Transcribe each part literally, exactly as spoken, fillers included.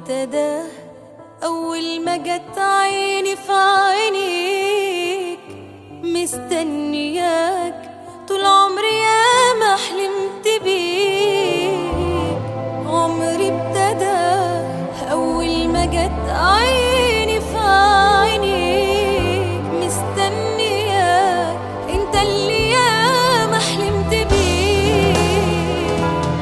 ابتدى أول ما جت عيني في عينيك، مستنياك طول عمري يا ما حلمت بيك. عمري ابتدى أول ما جت عيني في عينيك، مستنياك انت اللي يا ما حلمت بيك.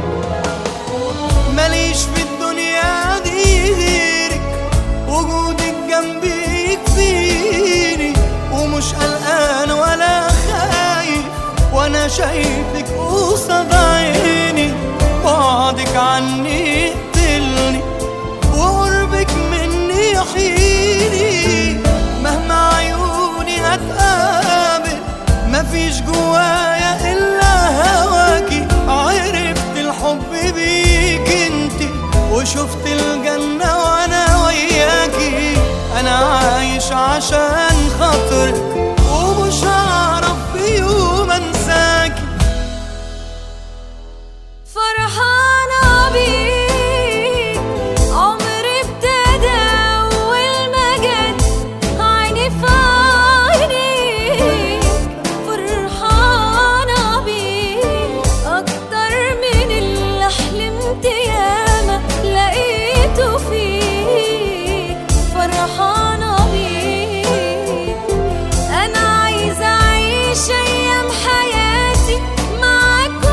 ماليش في الدنيا دي غيرك، وجودك جنبي يكفيني، ومش قلقان ولا خايف وانا شايفك قصاد عيني. بعدك عني يقتلني وقربك مني يحييني، مهما عيوني هتقابل مفيش جوايا الا هواكي. عرفت الحب بيك انتي وشفت الجنة وانا وياكي. انا عايش عشان خاطرك ومش هعرف في يوم انساكي. فرحانة بيك عمري ابتدى أول ما جت عيني في عينيك. فرحانة بيك أكتر من اللي حلمت ياما لقيته فيك. فرحانة بيك أنا عايزة أعيش أيام حياتي معاك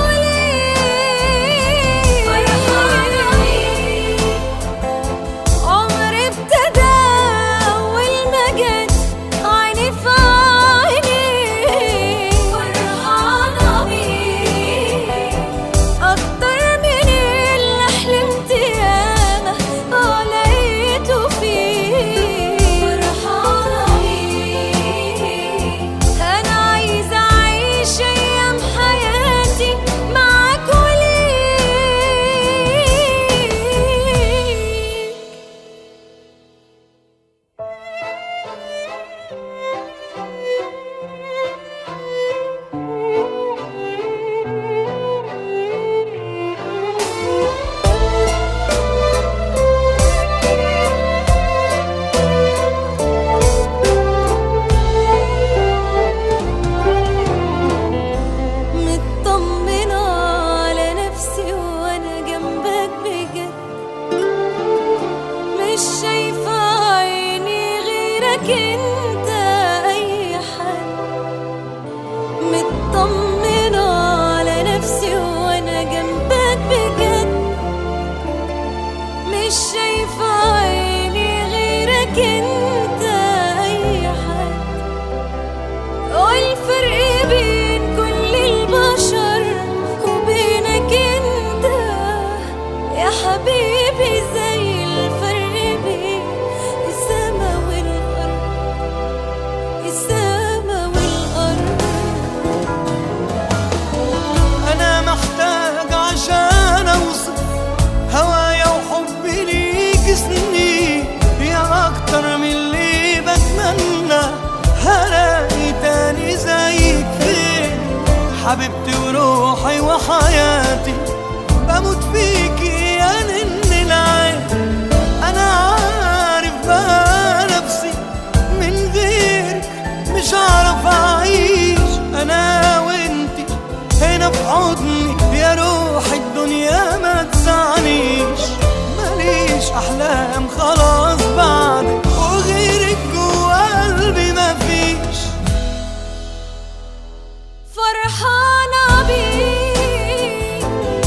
وليك. فرحانة بيك عمري ابتدى أول ما جت عيني في عينيك. فرحانة بيك أكتر من اللي حلمت ياما آه لقيته فيك. فرحانة بيك أنا عايزة أعيش أيام حياتي معاك وليك. مطمنة على نفسي وأنا جنبك بجد، مش شايفة عيني غيرك انت أي حد. مطمنة على نفسي وأنا جنبك بجد، مش شايفة عيني غيرك انت أي حد. والفرق بين كل البشر وبينك انت يا حبيبي زي الفرق بين السما والأرض. السما والأرض انا محتاج عشان اوصف هوايا وحبي ليك سنين، يا اكتر من اللي بتمنى هلاقي تاني زيك فين. حبيبتي وروحي وحياتي بموت فيكي يا نن العين. انا عارف بقى نفسي من غيرك مش هعرف اعيش. انا وانتي هنا في حضني يا روح الدنيا ما تسعنيش. ماليش احلام خلاص بعدك وغيرك جوا قلبي مفيش. فرحانة بيك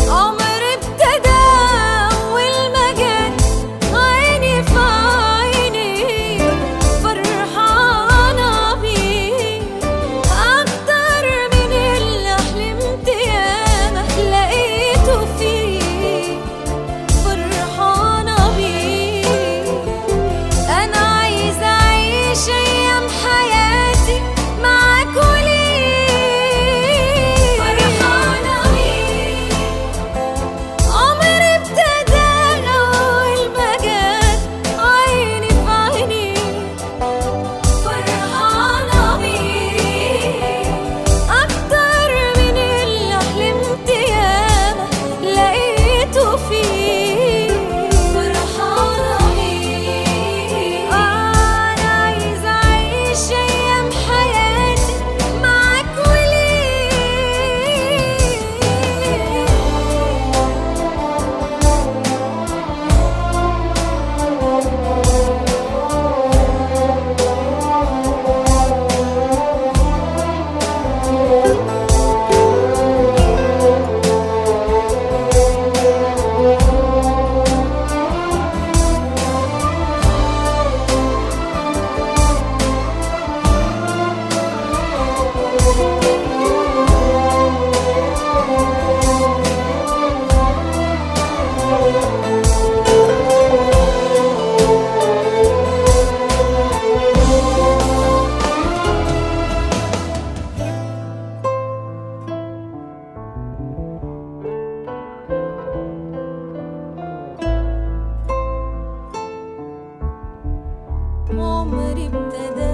عمري ابتدى